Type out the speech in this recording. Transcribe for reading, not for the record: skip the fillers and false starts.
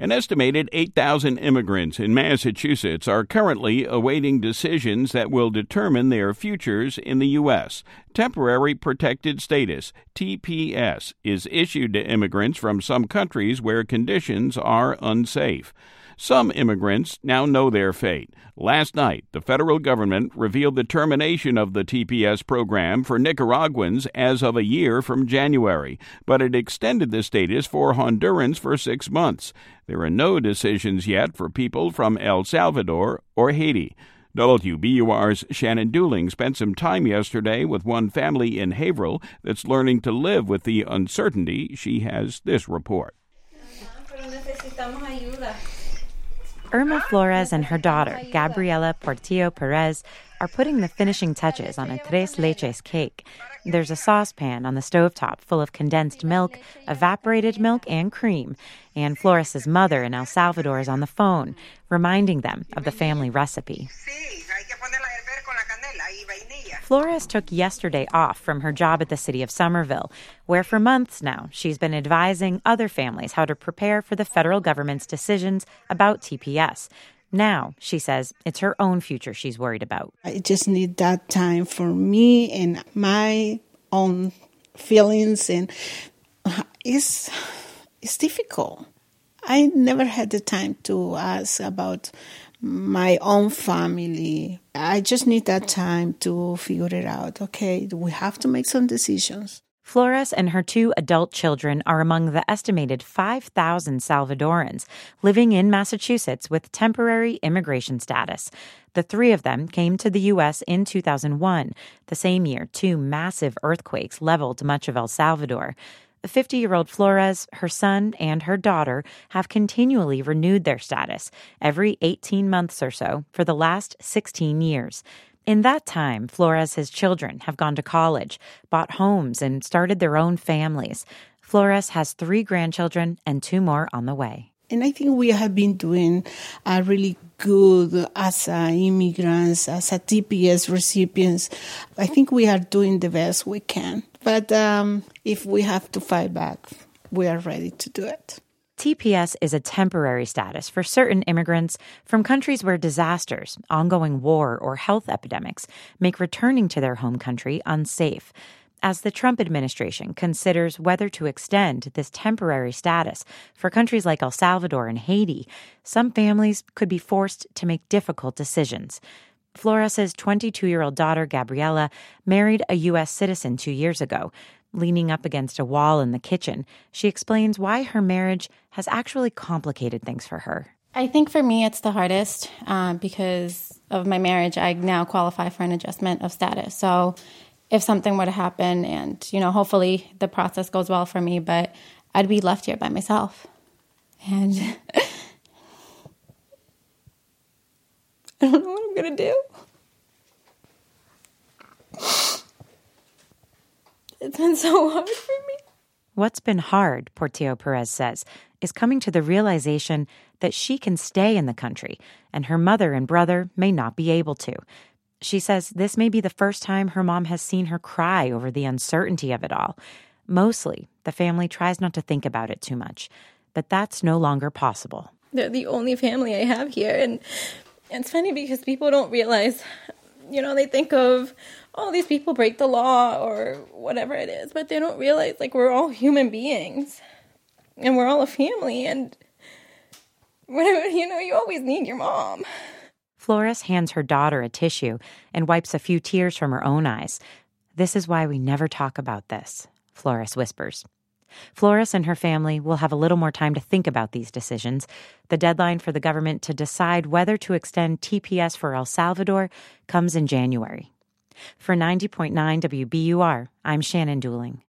An estimated 8,000 immigrants in Massachusetts are currently awaiting decisions that will determine their futures in the U.S. Temporary Protected Status, TPS, is issued to immigrants from some countries where conditions are unsafe. Some immigrants now know their fate. Last night, the federal government revealed the termination of the TPS program for Nicaraguans as of a year from January, but it extended the status for Hondurans for 6 months. There are no decisions yet for people from El Salvador or Haiti. WBUR's Shannon Dooling spent some time yesterday with one family in Haverhill that's learning to live with the uncertainty. She has this report. Irma Flores and her daughter, Gabriela Portillo Perez, are putting the finishing touches on a tres leches cake. There's a saucepan on the stovetop full of condensed milk, evaporated milk, and cream. And Flores' mother in El Salvador is on the phone, reminding them of the family recipe. Flores took yesterday off from her job at the city of Somerville, where for months now she's been advising other families how to prepare for the federal government's decisions about TPS. Now, she says, it's her own future she's worried about. I just need that time for me and my own feelings, and it's difficult. I never had the time to ask about my own family. I just need that time to figure it out. Okay, we have to make some decisions. Flores and her 2 adult children are among the estimated 5,000 Salvadorans living in Massachusetts with temporary immigration status. The 3 of them came to the U.S. in 2001, the same year 2 massive earthquakes leveled much of El Salvador. The 50-year-old Flores, her son, and her daughter have continually renewed their status every 18 months or so for the last 16 years. In that time, Flores' children have gone to college, bought homes, and started their own families. Flores has 3 grandchildren and 2 more on the way. And I think we have been doing really good as immigrants, as TPS recipients. I think we are doing the best we can. But if we have to fight back, we are ready to do it. TPS is a temporary status for certain immigrants from countries where disasters, ongoing war, or health epidemics make returning to their home country unsafe. As the Trump administration considers whether to extend this temporary status for countries like El Salvador and Haiti, some families could be forced to make difficult decisions. Flores' 22-year-old daughter, Gabriela, married a U.S. citizen 2 years ago. Leaning up against a wall in the kitchen, she explains why her marriage has actually complicated things for her. I think for me it's the hardest because of my marriage. I now qualify for an adjustment of status. So if something were to happen and, hopefully the process goes well for me, but I'd be left here by myself. And I don't know what I'm going to do. It's been so hard for me. What's been hard, Portillo Perez says, is coming to the realization that she can stay in the country and her mother and brother may not be able to. She says this may be the first time her mom has seen her cry over the uncertainty of it all. Mostly, the family tries not to think about it too much, but that's no longer possible. They're the only family I have here, and it's funny because people don't realize, they think of, these people break the law or whatever it is, but they don't realize, we're all human beings, and we're all a family, and, you always need your mom. Flores hands her daughter a tissue and wipes a few tears from her own eyes. "This is why we never talk about this," Flores whispers. Flores and her family will have a little more time to think about these decisions. The deadline for the government to decide whether to extend TPS for El Salvador comes in January. For 90.9 WBUR, I'm Shannon Dooling.